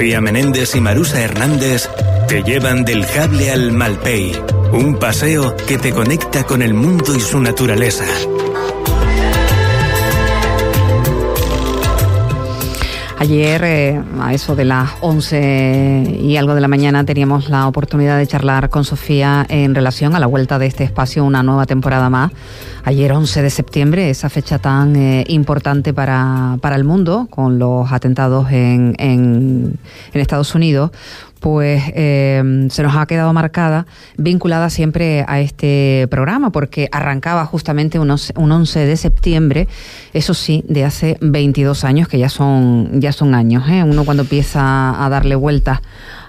Sofía Menéndez y Marusa Hernández te llevan del Jable al Malpey, un paseo que te conecta con el mundo y su naturaleza. Ayer, a eso de las 11 y algo de la mañana, teníamos la oportunidad de charlar con Sofía en relación a la vuelta de este espacio, una nueva temporada más. Ayer, 11 de septiembre, esa fecha tan importante para el mundo, con los atentados en Estados Unidos, pues se nos ha quedado marcada, vinculada siempre a este programa, porque arrancaba justamente un 11 de septiembre, eso sí, de hace 22 años, que ya son años, ¿eh? Uno cuando empieza a darle vueltas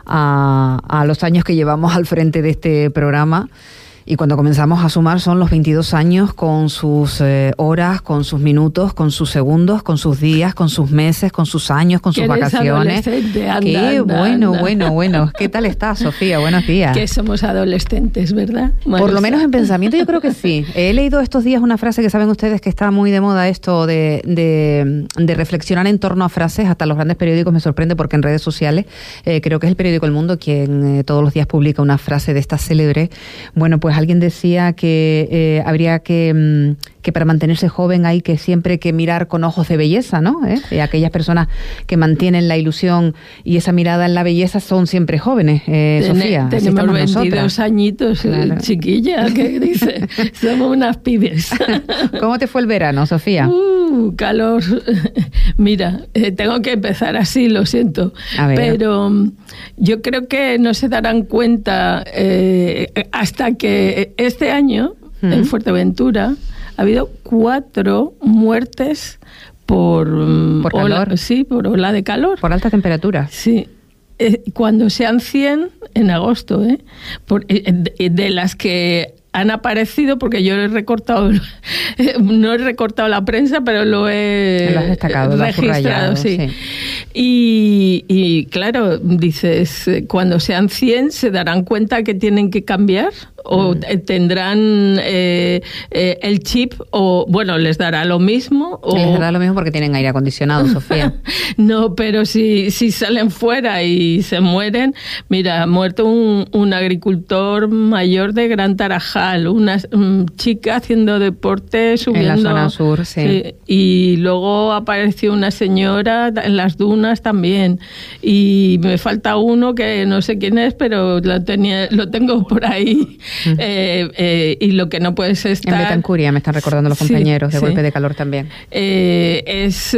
a los años que llevamos al frente de este programa, y cuando comenzamos a sumar son los 22 años con sus horas, con sus minutos, con sus segundos, con sus días, con sus meses, con sus años, con sus vacaciones. Qué bueno. ¿Qué tal estás, Sofía? Buenos días. Que somos adolescentes, ¿verdad, Marusa? Por lo menos en pensamiento yo creo que sí. He leído estos días una frase que saben ustedes que está muy de moda, esto de reflexionar en torno a frases. Hasta los grandes periódicos me sorprende, porque en redes sociales creo que es el periódico El Mundo quien todos los días publica una frase de esta célebre. Bueno, pues alguien decía que habría que para mantenerse joven hay que siempre que mirar con ojos de belleza, ¿no? Aquellas personas que mantienen la ilusión y esa mirada en la belleza son siempre jóvenes, Sofía. Tenemos 22 añitos, claro. Chiquilla, ¿qué dice? Somos unas pibes. ¿Cómo te fue el verano, Sofía? Calor. Mira, tengo que empezar así, lo siento. Pero yo creo que no se darán cuenta hasta que este año, en Fuerteventura, ha habido 4 muertes por calor. Sí, por ola de calor. Por alta temperatura. Sí. Cuando sean 100, en agosto, de las que han aparecido, porque yo he recortado, no he recortado la prensa, pero lo has destacado, registrado, sí. Y claro, dices, cuando sean 100 se darán cuenta que tienen que cambiar, o tendrán el chip, o bueno, les dará lo mismo. Les dará lo mismo porque tienen aire acondicionado, Sofía. No, pero si salen fuera y se mueren, mira, ha muerto un agricultor mayor de Gran Tarajal, una chica haciendo deporte subiendo en la zona sur, sí. Y luego apareció una señora en las dunas también, y me falta uno que no sé quién es, pero lo tengo por ahí. Y lo que no puedes estar... En Betancuria, me están recordando los compañeros, de golpe de calor también. Es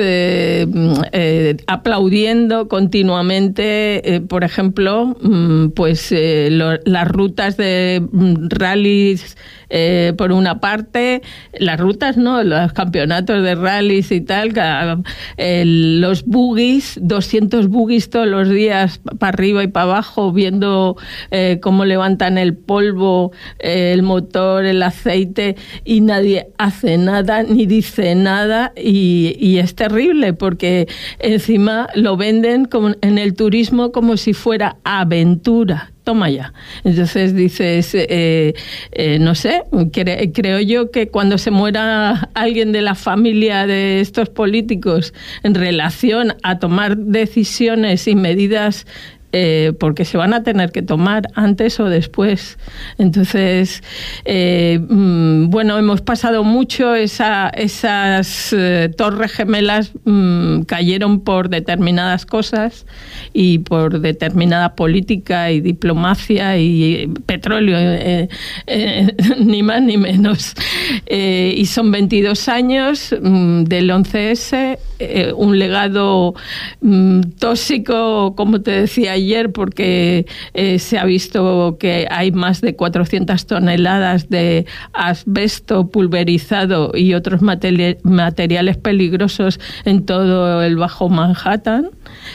aplaudiendo continuamente, por ejemplo, pues las rutas de rallies, por una parte, las rutas, ¿no? Los campeonatos de rallies y tal, los buggies, 200 buggies todos los días, para arriba y para abajo, viendo cómo levantan el polvo, el motor, el aceite, y nadie hace nada ni dice nada, y es terrible porque encima lo venden como en el turismo como si fuera aventura. Toma ya. Entonces dices, no sé, creo yo que cuando se muera alguien de la familia de estos políticos en relación a tomar decisiones y medidas, porque se van a tener que tomar antes o después. Entonces, bueno, hemos pasado mucho, esas torres gemelas cayeron por determinadas cosas y por determinada política y diplomacia y petróleo, ni más ni menos. Y son 22 años del 11S, un legado tóxico, como te decía ayer, porque se ha visto que hay más de 400 toneladas de asbesto pulverizado y otros materiales peligrosos en todo el Bajo Manhattan.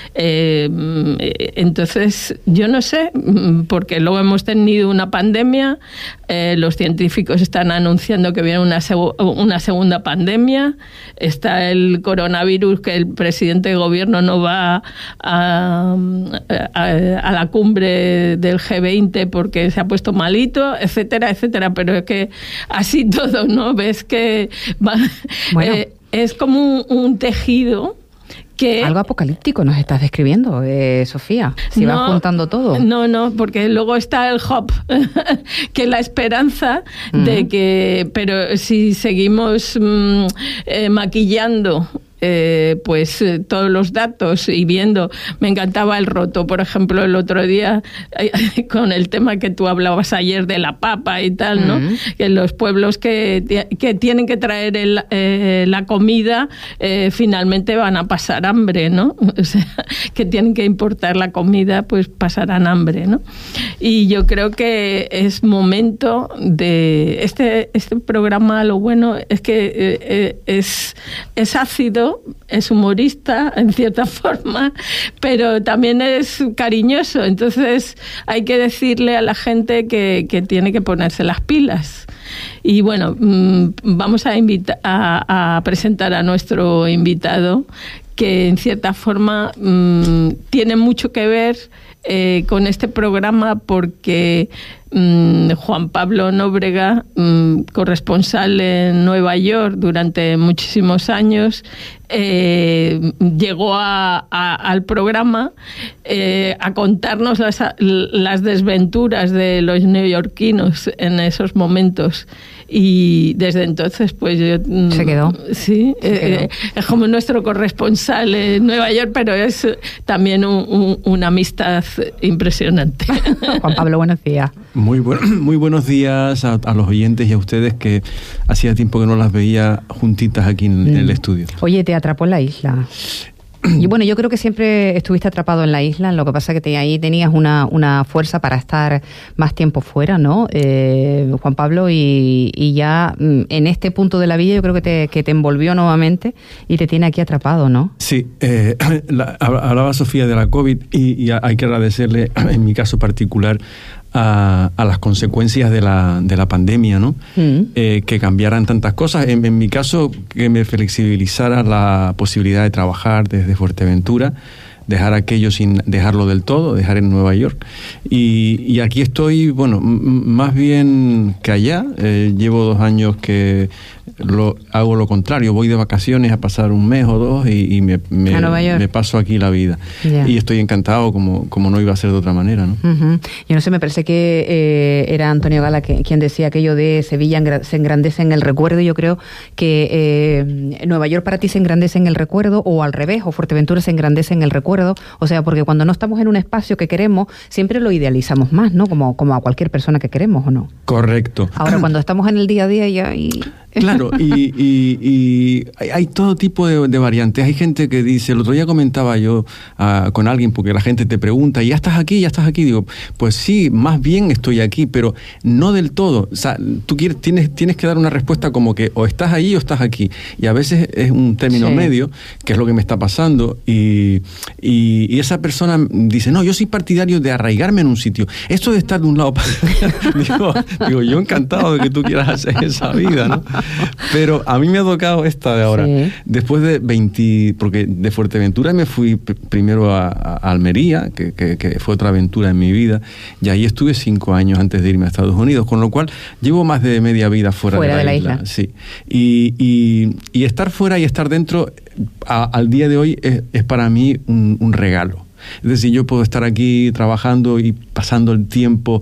Entonces, yo no sé, porque luego hemos tenido una pandemia, los científicos están anunciando que viene una segunda pandemia, está el coronavirus, que el presidente de gobierno no va a la cumbre del G20 porque se ha puesto malito, etcétera, etcétera, pero es que así todo, ¿no? Ves que es como un tejido Algo apocalíptico nos estás describiendo, Sofía, si vas juntando todo. No, porque luego está el hope, que es la esperanza de que, pero si seguimos maquillando todos los datos y viendo, me encantaba el roto, por ejemplo, el otro día con el tema que tú hablabas ayer de la papa y tal, ¿no? Que los pueblos que tienen que traer la comida finalmente van a pasar hambre, ¿no? O sea, que tienen que importar la comida, pues pasarán hambre, ¿no? Y yo creo que es momento de este programa. Lo bueno es que es ácido, es humorista en cierta forma, pero también es cariñoso. Entonces hay que decirle a la gente que tiene que ponerse las pilas. Y bueno, vamos a presentar a nuestro invitado, que en cierta forma tiene mucho que ver con este programa, porque Juan Pablo Nóbrega, corresponsal en Nueva York durante muchísimos años, llegó al programa a contarnos las desventuras de los neoyorquinos en esos momentos. Y desde entonces, pues yo... ¿Se quedó? Sí, es como nuestro corresponsal en Nueva York, pero es también una amistad impresionante. Juan Pablo, buenos días. Muy buenos días a los oyentes y a ustedes, que hacía tiempo que no las veía juntitas aquí en el estudio. Oye, te atrapó en la isla. Y bueno, yo creo que siempre estuviste atrapado en la isla, lo que pasa es que ahí tenías una fuerza para estar más tiempo fuera, ¿no? Juan Pablo, y ya en este punto de la vida yo creo que te envolvió nuevamente y te tiene aquí atrapado, ¿no? Sí, hablaba Sofía de la COVID y hay que agradecerle, en mi caso particular, a las consecuencias de la pandemia, ¿no? Que cambiaran tantas cosas. En mi caso, que me flexibilizara la posibilidad de trabajar desde Fuerteventura, dejar aquello sin dejarlo del todo, dejar en Nueva York. Y aquí estoy, bueno, más bien que allá. Llevo 2 años que hago lo contrario. Voy de vacaciones a pasar 1 mes o 2 y me paso aquí la vida. Yeah. Y estoy encantado, como no iba a ser de otra manera, ¿no? Yo no sé, me parece que era Antonio Gala quien decía aquello de Sevilla se engrandece en el recuerdo. Yo creo que Nueva York para ti se engrandece en el recuerdo, o al revés, o Fuerteventura se engrandece en el recuerdo. O sea, porque cuando no estamos en un espacio que queremos, siempre lo idealizamos más, ¿no? Como a cualquier persona que queremos, ¿o no? Correcto. Ahora, cuando estamos en el día a día ya... Claro, y hay todo tipo de variantes. Hay gente que dice, el otro día comentaba yo con alguien, porque la gente te pregunta, ¿ya estás aquí? Digo, pues sí, más bien estoy aquí, pero no del todo. O sea, tú tienes que dar una respuesta como que o estás ahí o estás aquí. Y a veces es un término medio, que es lo que me está pasando. Y esa persona dice, no, yo soy partidario de arraigarme en un sitio. Esto de estar de un lado para otro. digo, yo encantado de que tú quieras hacer esa vida, ¿no? Pero a mí me ha tocado esta de ahora. Sí. Después de 20... Porque de Fuerteventura me fui primero a Almería, que fue otra aventura en mi vida, y ahí estuve 5 años antes de irme a Estados Unidos, con lo cual llevo más de media vida fuera de la isla. Sí. Y estar fuera y estar dentro, al día de hoy, es para mí un regalo. Es decir, yo puedo estar aquí trabajando y pasando el tiempo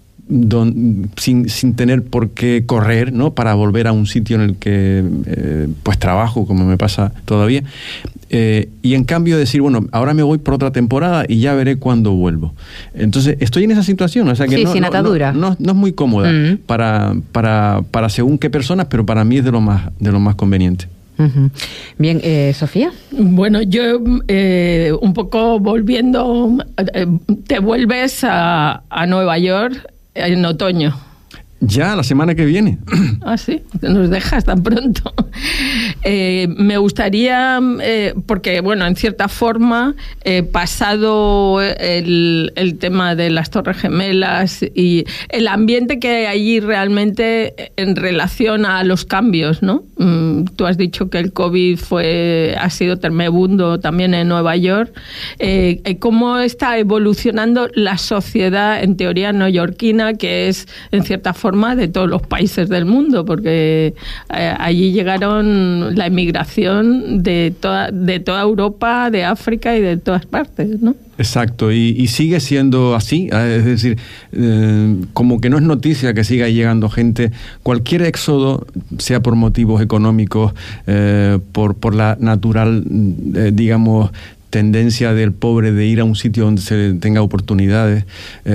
sin tener por qué correr, ¿no? Para volver a un sitio en el que pues trabajo, como me pasa todavía, y en cambio decir, bueno, ahora me voy por otra temporada y ya veré cuándo vuelvo. Entonces estoy en esa situación, o sea que sin atadura. No es muy cómoda para según qué personas, pero para mí es de lo más conveniente. Bien, Sofía. Bueno, yo un poco volviendo, te vuelves a Nueva York en otoño. Ya, la semana que viene. Ah, sí, nos dejas tan pronto. Me gustaría, porque, bueno, en cierta forma, pasado el tema de las Torres Gemelas y el ambiente que hay allí realmente en relación a los cambios, ¿no? tú has dicho que el COVID ha sido tremebundo también en Nueva York. ¿Cómo está evolucionando la sociedad, en teoría, neoyorquina, que es, en cierta forma, de todos los países del mundo? Porque allí llegaron la inmigración de toda Europa, de África y de todas partes, ¿no? Exacto, y sigue siendo así, es decir, como que no es noticia que siga llegando gente. Cualquier éxodo, sea por motivos económicos, por la natural, digamos, tendencia del pobre de ir a un sitio donde se tenga oportunidades.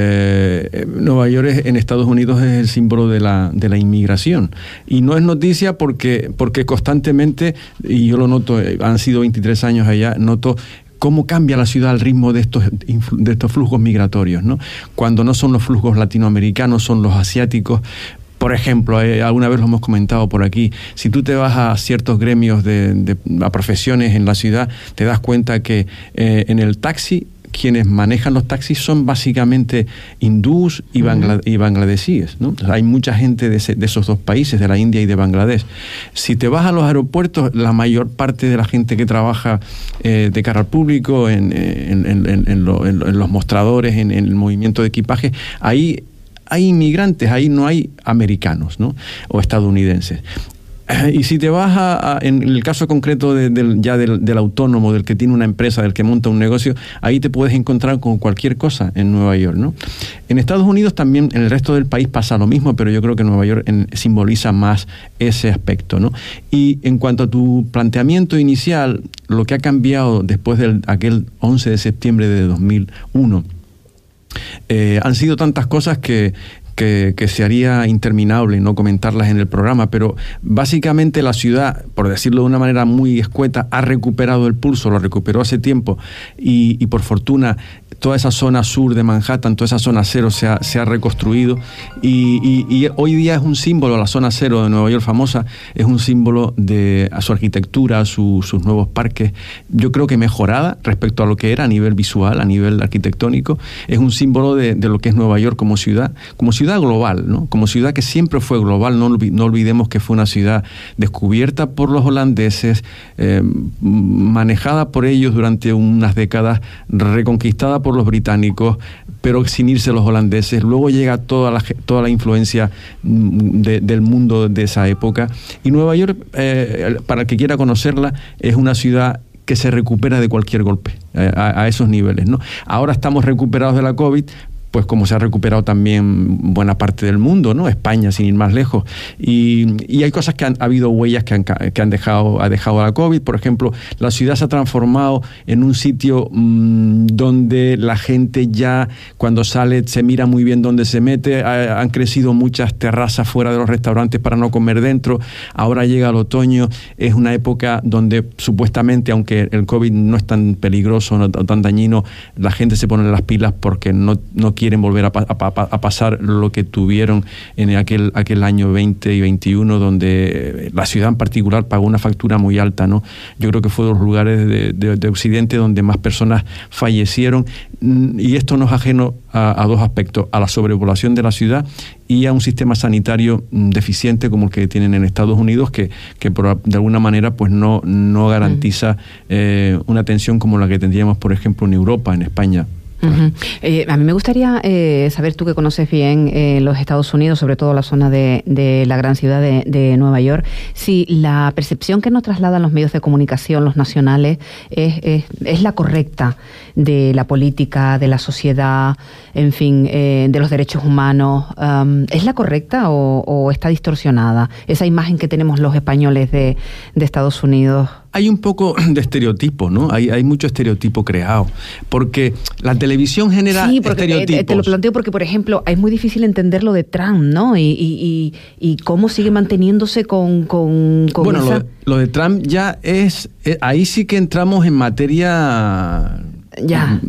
Nueva York en Estados Unidos es el símbolo de la inmigración. Y no es noticia porque constantemente, y yo lo noto, han sido 23 años allá, noto cómo cambia la ciudad al ritmo de estos flujos migratorios, ¿no? Cuando no son los flujos latinoamericanos, son los asiáticos. Por ejemplo, alguna vez lo hemos comentado por aquí, si tú te vas a ciertos gremios a profesiones en la ciudad, te das cuenta que en el taxi, quienes manejan los taxis son básicamente hindús y bangladesíes, ¿no? Entonces, hay mucha gente de esos dos países, de la India y de Bangladesh. Si te vas a los aeropuertos, la mayor parte de la gente que trabaja de cara al público, en los mostradores, en el movimiento de equipaje, ahí hay inmigrantes, ahí no hay americanos, ¿no? O estadounidenses. Y si te vas en el caso concreto del autónomo, del que tiene una empresa, del que monta un negocio, ahí te puedes encontrar con cualquier cosa en Nueva York, ¿no? En Estados Unidos también, en el resto del país pasa lo mismo, pero yo creo que Nueva York simboliza más ese aspecto, ¿no? Y en cuanto a tu planteamiento inicial, lo que ha cambiado después de aquel 11 de septiembre de 2001, han sido tantas cosas que se haría interminable no comentarlas en el programa, pero básicamente la ciudad, por decirlo de una manera muy escueta, ha recuperado el pulso, lo recuperó hace tiempo y por fortuna toda esa zona sur de Manhattan, toda esa zona cero se ha reconstruido y hoy día es un símbolo, la zona cero de Nueva York famosa, es un símbolo de su arquitectura, sus nuevos parques, yo creo que mejorada respecto a lo que era a nivel visual, a nivel arquitectónico, es un símbolo de lo que es Nueva York como ciudad global, ¿no? Como ciudad que siempre fue global, no olvidemos que fue una ciudad descubierta por los holandeses, manejada por ellos durante unas décadas, reconquistada por los británicos, pero sin irse los holandeses. Luego llega toda la influencia del mundo de esa época. Y Nueva York, para el que quiera conocerla, es una ciudad que se recupera de cualquier golpe, a esos niveles, ¿no? Ahora estamos recuperados de la COVID, pues como se ha recuperado también buena parte del mundo, ¿no? España, sin ir más lejos. Y hay cosas ha habido huellas que ha dejado la COVID. Por ejemplo, la ciudad se ha transformado en un sitio donde la gente ya, cuando sale, se mira muy bien dónde se mete. Han crecido muchas terrazas fuera de los restaurantes para no comer dentro. Ahora llega el otoño. Es una época donde, supuestamente, aunque el COVID no es tan peligroso, no tan dañino, la gente se pone las pilas porque no quieren volver a pasar lo que tuvieron en aquel año 20 y 21, donde la ciudad en particular pagó una factura muy alta, ¿no? Yo creo que fue de los lugares de Occidente donde más personas fallecieron, y esto no es ajeno a dos aspectos: a la sobrepoblación de la ciudad y a un sistema sanitario deficiente como el que tienen en Estados Unidos, que de alguna manera pues no garantiza una atención como la que tendríamos, por ejemplo, en Europa, en España. A mí me gustaría saber, tú que conoces bien los Estados Unidos, sobre todo la zona de la gran ciudad de Nueva York, si la percepción que nos trasladan los medios de comunicación, los nacionales, es la correcta de la política, de la sociedad, en fin, de los derechos humanos. ¿Es la correcta o está distorsionada esa imagen que tenemos los españoles de Estados Unidos? Hay un poco de estereotipo, ¿no? Hay mucho estereotipo creado, porque la televisión genera estereotipos. Te lo planteo porque, por ejemplo, es muy difícil entender lo de Trump, ¿no? Y cómo sigue manteniéndose con bueno, esa... lo de Trump ya es... ahí sí que entramos en materia... Ya.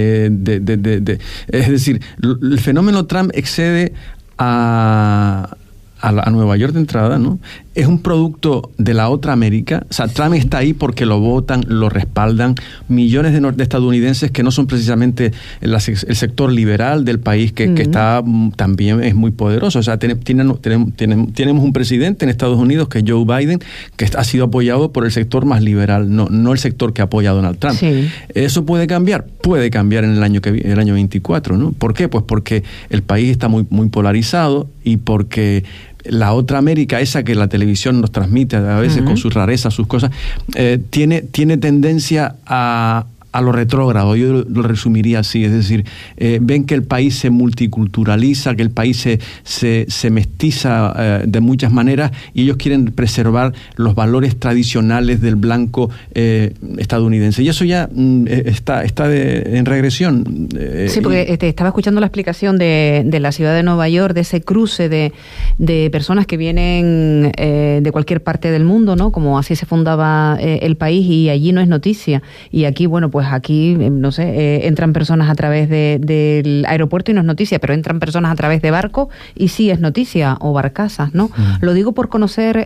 Es decir, el fenómeno Trump excede a Nueva York de entrada, ¿no? es un producto de la otra América. O sea, Trump está ahí porque lo votan, lo respaldan millones de estadounidenses que no son precisamente el sector liberal del país, que está también es muy poderoso. O sea, tenemos un presidente en Estados Unidos, que es Joe Biden, que ha sido apoyado por el sector más liberal, no el sector que apoya a Donald Trump. Sí. ¿Eso puede cambiar? Puede cambiar en el año 24, ¿no? ¿Por qué? Pues porque el país está muy, muy polarizado, y porque la otra América, esa que la televisión nos transmite a veces con sus rarezas, sus cosas, tiene tendencia a lo retrógrado. Yo lo resumiría así, es decir, ven que el país se multiculturaliza, que el país se mestiza de muchas maneras, y ellos quieren preservar los valores tradicionales del blanco estadounidense. Y eso ya está en regresión. Sí, porque estaba escuchando la explicación de la ciudad de Nueva York, de ese cruce de personas que vienen de cualquier parte del mundo, ¿no? Como así se fundaba el país, y allí no es noticia. Y aquí, bueno, pues aquí, no sé, entran personas a través del aeropuerto y no es noticia, pero entran personas a través de barco y sí es noticia, o barcazas, ¿no? Lo digo por conocer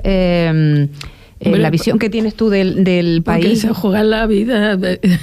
la visión que tienes tú del país. Porque se juega la vida.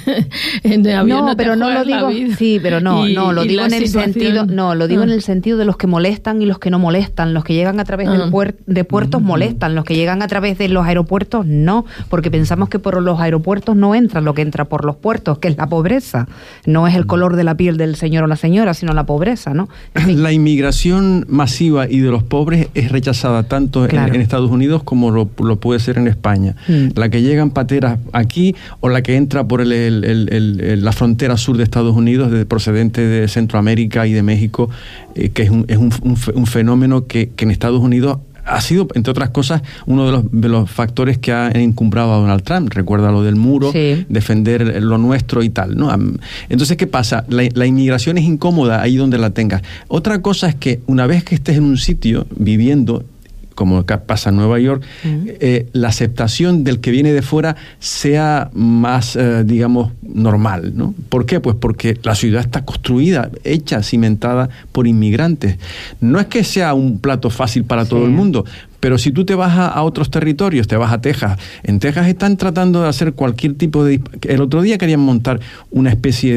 No, pero no lo digo. Sí, pero no, lo digo en el sentido. No, lo digo en el sentido de los que molestan y los que no molestan. Los que llegan a través de puertos molestan. Los que llegan a través de los aeropuertos no, porque pensamos que por los aeropuertos no entra lo que entra por los puertos, que es la pobreza. No es el color de la piel del señor o la señora, sino la pobreza, ¿no? La inmigración masiva y de los pobres es rechazada tanto en Estados Unidos como lo puede ser en España. La que llegan pateras aquí, o la que entra por la frontera sur de Estados Unidos, procedente de Centroamérica y de México, que es un fenómeno que en Estados Unidos ha sido, entre otras cosas, uno de los factores que ha encumbrado a Donald Trump. Recuerda lo del muro, defender lo nuestro y tal, ¿no? Entonces, ¿qué pasa? La inmigración es incómoda ahí donde la tengas. Otra cosa es que una vez que estés en un sitio viviendo, como pasa en Nueva York, la aceptación del que viene de fuera sea más, digamos, normal, ¿no? ¿Por qué? Pues porque la ciudad está construida, hecha, cimentada por inmigrantes. No es que sea un plato fácil para todo el mundo, pero si tú te vas a otros territorios, te vas a Texas, en Texas están tratando de hacer cualquier tipo de... El otro día querían montar una especie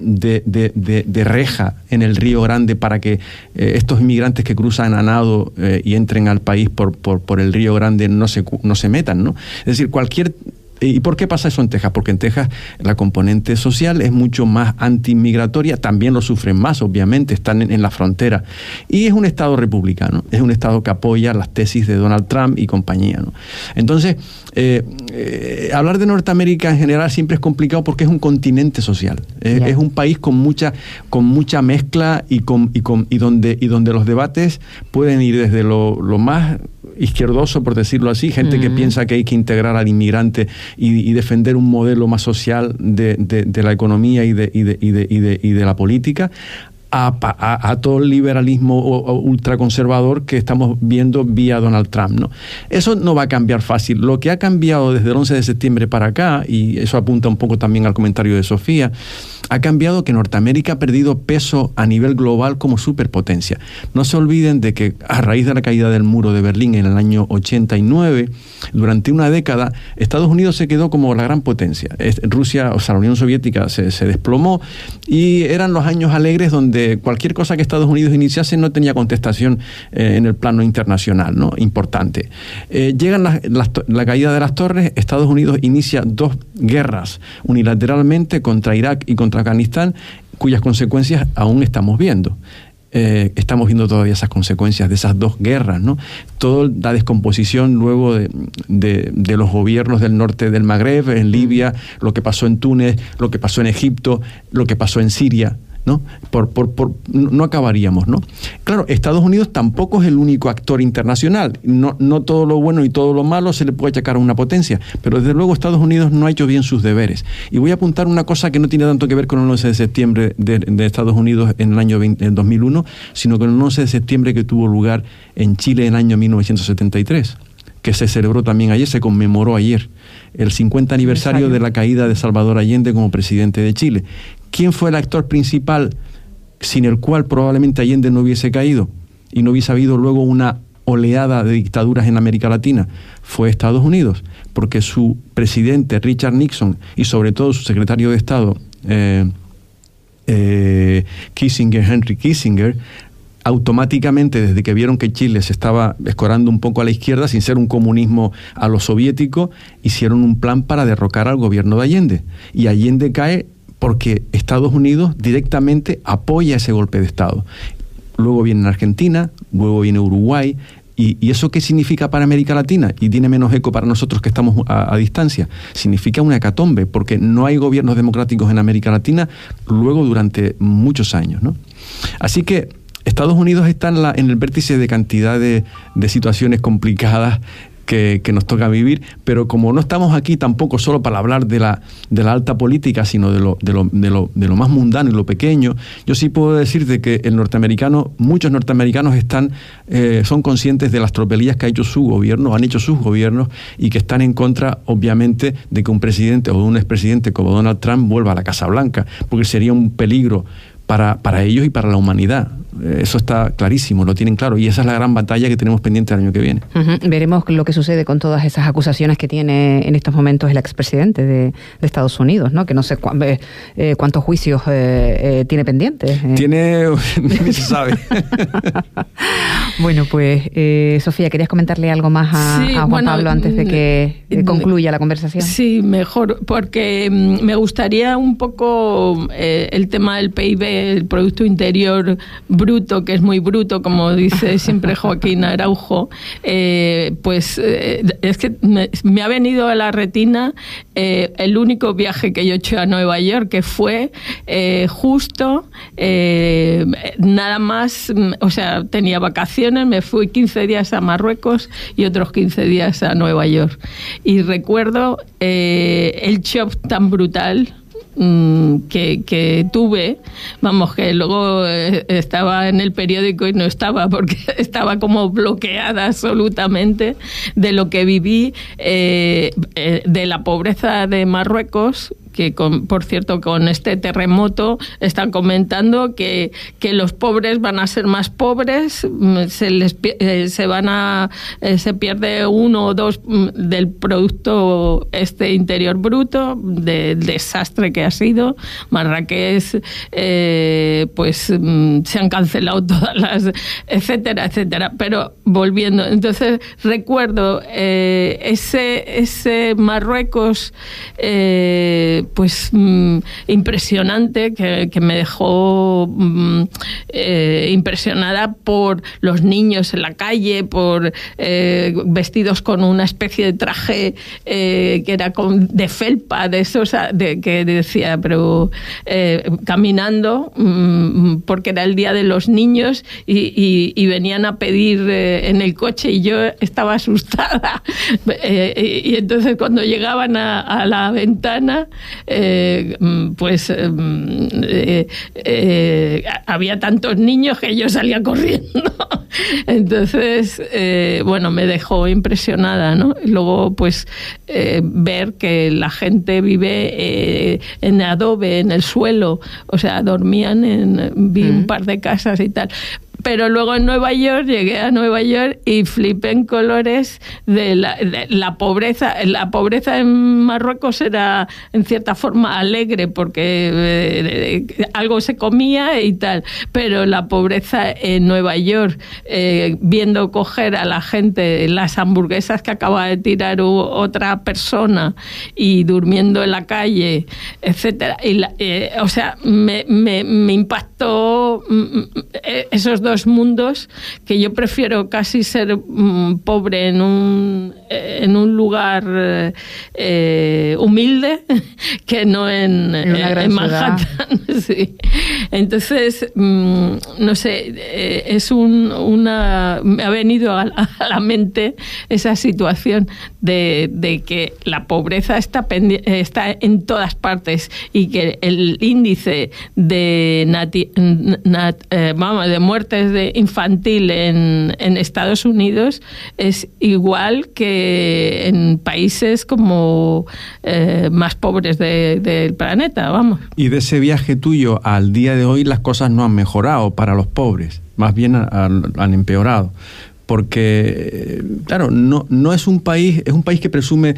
de reja en el Río Grande para que estos inmigrantes que cruzan a nado y entren al país por el Río Grande no se metan, ¿no? Es decir, ¿y por qué pasa eso en Texas? Porque en Texas la componente social es mucho más anti-inmigratoria, también lo sufren más, obviamente, están en la frontera. Y es un estado republicano, es un estado que apoya las tesis de Donald Trump y compañía, ¿no? Entonces, hablar de Norteamérica en general siempre es complicado porque es un continente social. Es un país con mucha mezcla y donde los debates pueden ir desde lo más izquierdoso, por decirlo así, gente que piensa que hay que integrar al inmigrante y defender un modelo más social de la economía y de la política, a todo el liberalismo ultraconservador que estamos viendo vía Donald Trump, ¿no? Eso no va a cambiar fácil. Lo que ha cambiado desde el 11 de septiembre para acá, y eso apunta un poco también al comentario de Sofía, ha cambiado que Norteamérica ha perdido peso a nivel global como superpotencia. No se olviden de que a raíz de la caída del muro de Berlín en el año 89, durante una década, Estados Unidos se quedó como la gran potencia. Rusia, o sea, la Unión Soviética se desplomó, y eran los años alegres donde cualquier cosa que Estados Unidos iniciase no tenía contestación en el plano internacional, ¿no? Importante. Llegan la caída de las torres, Estados Unidos inicia 2 guerras unilateralmente contra Irak y contra Afganistán, cuyas consecuencias aún estamos viendo. Estamos viendo todavía esas consecuencias de esas 2 guerras, ¿no? Toda la descomposición luego de los gobiernos del norte del Magreb, en Libia, lo que pasó en Túnez, lo que pasó en Egipto, lo que pasó en Siria, ¿no? No acabaríamos, ¿no? Claro, Estados Unidos tampoco es el único actor internacional. No todo lo bueno y todo lo malo se le puede achacar a una potencia, pero desde luego Estados Unidos no ha hecho bien sus deberes. Y voy a apuntar una cosa que no tiene tanto que ver con el 11 de septiembre de Estados Unidos en el año 2001, sino con el 11 de septiembre que tuvo lugar en Chile en el año 1973, que se celebró también ayer, se conmemoró ayer, el 50 aniversario de la caída de Salvador Allende como presidente de Chile. ¿Quién fue el actor principal sin el cual probablemente Allende no hubiese caído y no hubiese habido luego una oleada de dictaduras en América Latina fue Estados Unidos, porque su presidente Richard Nixon y sobre todo su secretario de Estado Henry Kissinger, automáticamente, desde que vieron que Chile se estaba escorando un poco a la izquierda, sin ser un comunismo a lo soviético, hicieron un plan para derrocar al gobierno de Allende. Y Allende cae porque Estados Unidos directamente apoya ese golpe de Estado. Luego viene Argentina, luego viene Uruguay. ¿Y eso qué significa para América Latina? Y tiene menos eco para nosotros que estamos a distancia. Significa una hecatombe, porque no hay gobiernos democráticos en América Latina luego durante muchos años, ¿no? Así que Estados Unidos está en el vértice de cantidad de situaciones complicadas que nos toca vivir, pero como no estamos aquí tampoco solo para hablar de la alta política, sino de lo más mundano y lo pequeño, yo sí puedo decirte que muchos norteamericanos son conscientes de las tropelías que ha hecho su gobierno, han hecho sus gobiernos, y que están en contra, obviamente, de que un presidente o un expresidente como Donald Trump vuelva a la Casa Blanca, porque sería un peligro para ellos y para la humanidad. Eso está clarísimo, lo tienen claro, y esa es la gran batalla que tenemos pendiente el año que viene. Veremos lo que sucede con todas esas acusaciones que tiene en estos momentos el expresidente de Estados Unidos, ¿no? Que no sé cuántos juicios tiene pendientes. Tiene, ni se sabe. Bueno, pues Sofía, ¿querías comentarle algo más a Juan Pablo antes de que concluya la conversación? Sí, mejor, porque me gustaría un poco el tema del PIB, el Producto Interior Bruto, que es muy bruto, como dice siempre Joaquín Araujo, es que me ha venido a la retina el único viaje que yo he hecho a Nueva York, que fue justo nada más, o sea, tenía vacaciones, me fui 15 días a Marruecos y otros 15 días a Nueva York. Y recuerdo el shock tan brutal que tuve, vamos, que luego estaba en el periódico y no estaba, porque estaba como bloqueada absolutamente de lo que viví, de la pobreza de Marruecos, que por cierto con este terremoto están comentando que los pobres van a ser más pobres, se pierde 1 o 2 del Producto Interior Bruto, del desastre que ha sido. Marrakech, se han cancelado todas las, etcétera. Pero volviendo, entonces recuerdo ese Marruecos impresionante, que me dejó impresionada por los niños en la calle, por vestidos con una especie de traje que era de felpa, de esos, que decía, pero caminando, porque era el día de los niños, y venían a pedir en el coche, y yo estaba asustada. Y entonces cuando llegaban a la ventana, había tantos niños que yo salía corriendo. Entonces, me dejó impresionada, ¿no? Luego, ver que la gente vive en adobe, en el suelo, o sea, dormían vi un par de casas y tal. Pero luego llegué a Nueva York y flipé en colores de la pobreza. La pobreza en Marruecos era en cierta forma alegre, porque algo se comía y tal, pero la pobreza en Nueva York, viendo coger a la gente las hamburguesas que acaba de tirar otra persona y durmiendo en la calle, etcétera, me impactó esos dos mundos, que yo prefiero casi ser pobre en un lugar humilde que no en Manhattan. Sí. Entonces, no sé, me ha venido a la mente esa situación de que la pobreza está en todas partes, y que el índice de muertes infantil en Estados Unidos es igual que en países como más pobres del planeta, vamos. Y de ese viaje tuyo al día de hoy, las cosas no han mejorado para los pobres, más bien han empeorado. porque claro, no es un país que presume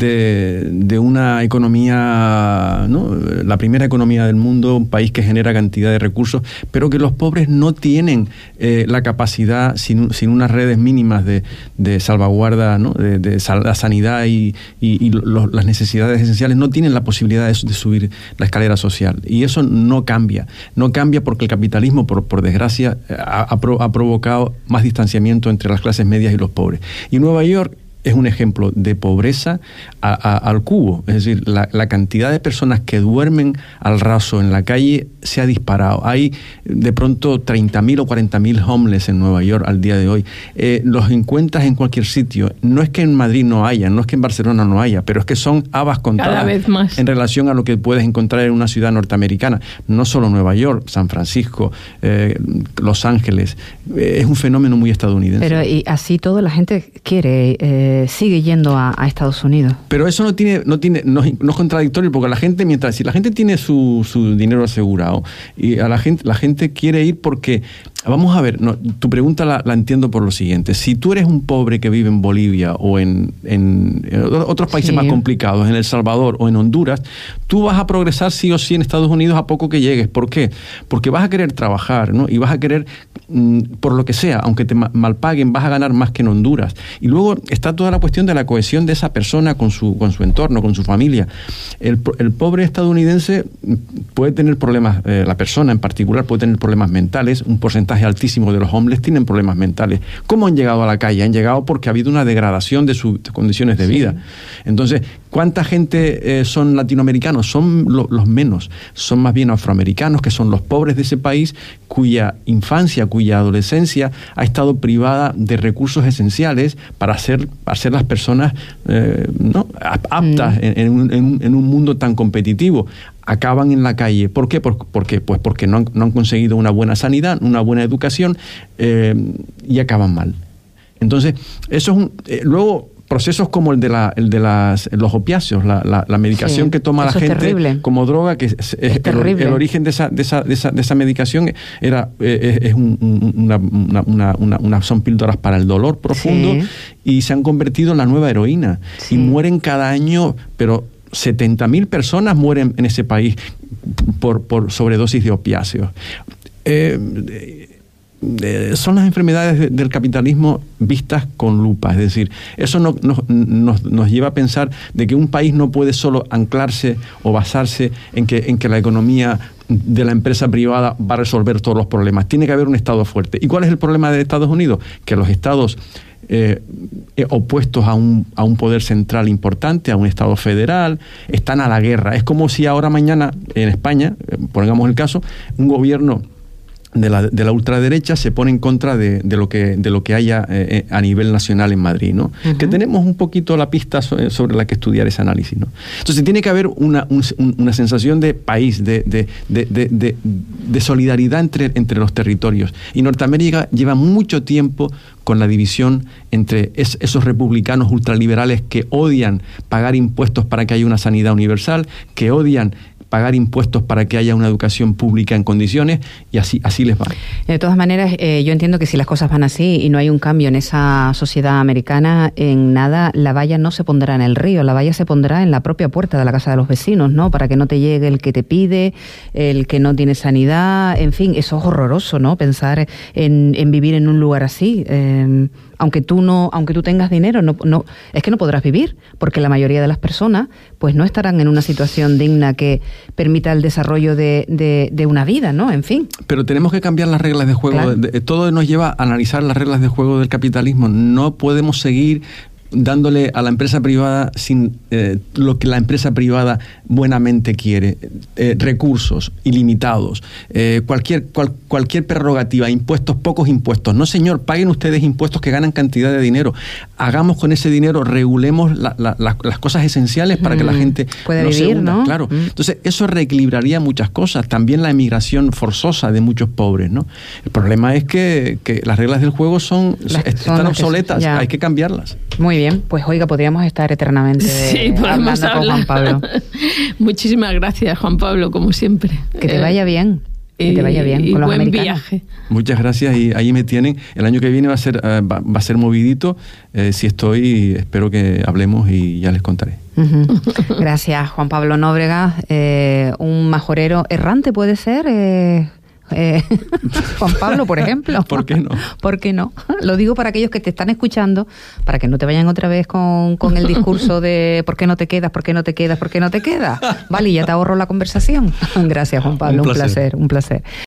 de una economía, ¿no? La primera economía del mundo, un país que genera cantidad de recursos, pero que los pobres no tienen la capacidad, sin unas redes mínimas de salvaguarda, ¿no? de la sanidad y las necesidades esenciales, no tienen la posibilidad de subir la escalera social. Y eso no cambia porque el capitalismo, por desgracia, ha provocado más distanciamiento entre las clases medias y los pobres. Y Nueva York es un ejemplo de pobreza al cubo. Es decir, la cantidad de personas que duermen al raso en la calle se ha disparado. Hay de pronto 30.000 o 40.000 homeless en Nueva York al día de hoy. Los encuentras en cualquier sitio. No es que en Madrid no haya, no es que en Barcelona no haya, pero es que son habas contadas cada vez más en relación a lo que puedes encontrar en una ciudad norteamericana. No solo Nueva York, San Francisco, Los Ángeles. Es un fenómeno muy estadounidense. Pero y así toda la gente sigue yendo a Estados Unidos. Pero eso no es contradictorio, porque si la gente tiene su dinero asegurado y la gente quiere ir porque, vamos a ver, tu pregunta la entiendo por lo siguiente. Si tú eres un pobre que vive en Bolivia o en otros países más complicados, en El Salvador o en Honduras, tú vas a progresar sí o sí en Estados Unidos a poco que llegues. ¿Por qué? Porque vas a querer trabajar, ¿no? Y vas a querer, por lo que sea, aunque te malpaguen, vas a ganar más que en Honduras. Y luego está toda la cuestión de la cohesión de esa persona con su entorno, con su familia. El pobre estadounidense puede tener problemas, la persona en particular puede tener problemas mentales. Un porcentaje altísimo de los homeless tienen problemas mentales. ¿Cómo han llegado a la calle? Han llegado porque ha habido una degradación de sus condiciones de vida. Entonces, ¿cuánta gente son latinoamericanos? Son los menos. Son más bien afroamericanos, que son los pobres de ese país, cuya infancia, cuya adolescencia ha estado privada de recursos esenciales para ser las personas aptas en un mundo tan competitivo. Acaban en la calle. ¿Por qué? Porque no han conseguido una buena sanidad, una buena educación, y acaban mal. Entonces, eso es luego procesos como el de los opiáceos, la medicación que toma la gente como droga, que es el origen de esa medicación son píldoras para el dolor profundo, y se han convertido en la nueva heroína. Y mueren cada año, pero 70.000 personas mueren en ese país por sobredosis de opiáceos. Son las enfermedades del capitalismo vistas con lupa. Es decir, eso nos lleva a pensar de que un país no puede solo anclarse o basarse en que la economía de la empresa privada va a resolver todos los problemas. Tiene que haber un Estado fuerte. ¿Y cuál es el problema de Estados Unidos? Que los estados opuestos a un poder central importante, a un Estado federal, están a la guerra. Es como si ahora mañana en España, pongamos el caso, un gobierno de la ultraderecha se pone en contra de lo que haya a nivel nacional en Madrid, ¿no? Uh-huh. Que tenemos un poquito la pista sobre la que estudiar ese análisis, ¿no? Entonces tiene que haber una sensación de país, de solidaridad entre los territorios. Y Norteamérica lleva mucho tiempo con la división entre esos republicanos ultraliberales que odian pagar impuestos para que haya una sanidad universal, que odian pagar impuestos para que haya una educación pública en condiciones, y así les va. De todas maneras, yo entiendo que si las cosas van así y no hay un cambio en esa sociedad americana, en nada, la valla no se pondrá en el río, la valla se pondrá en la propia puerta de la casa de los vecinos, ¿no? Para que no te llegue el que te pide, el que no tiene sanidad, en fin, eso es horroroso, ¿no? Pensar en vivir en un lugar así. Aunque tú tengas dinero, no es que no podrás vivir, porque la mayoría de las personas pues no estarán en una situación digna que permita el desarrollo de una vida, ¿no? En fin. Pero tenemos que cambiar las reglas de juego. Claro. Todo nos lleva a analizar las reglas de juego del capitalismo. No podemos seguir dándole a la empresa privada sin lo que la empresa privada buenamente quiere, recursos ilimitados, cualquier prerrogativa, impuestos, pocos impuestos. No, señor, paguen ustedes impuestos que ganan cantidad de dinero. Hagamos con ese dinero, regulemos las cosas esenciales para que la gente pueda no vivir, se hunda, ¿no? Claro. Entonces, eso reequilibraría muchas cosas. También la emigración forzosa de muchos pobres, ¿no? El problema es que las reglas del juego están obsoletas, hay que cambiarlas. Muy bien, pues oiga, podríamos estar eternamente hablando con Juan Pablo. Muchísimas gracias, Juan Pablo, como siempre. Que te vaya bien. Que te vaya bien con los buen americanos. Viaje. Muchas gracias, y ahí me tienen. El año que viene va a ser movidito. Si estoy, espero que hablemos y ya les contaré. Gracias, Juan Pablo Nóbrega. Un majorero errante puede ser. Juan Pablo, por ejemplo. ¿Por qué no? ¿Por qué no? Lo digo para aquellos que te están escuchando, para que no te vayan otra vez con el discurso de ¿por qué no te quedas? ¿Por qué no te quedas? ¿Por qué no te quedas? Vale, ya te ahorro la conversación. Gracias, Juan Pablo. Un placer.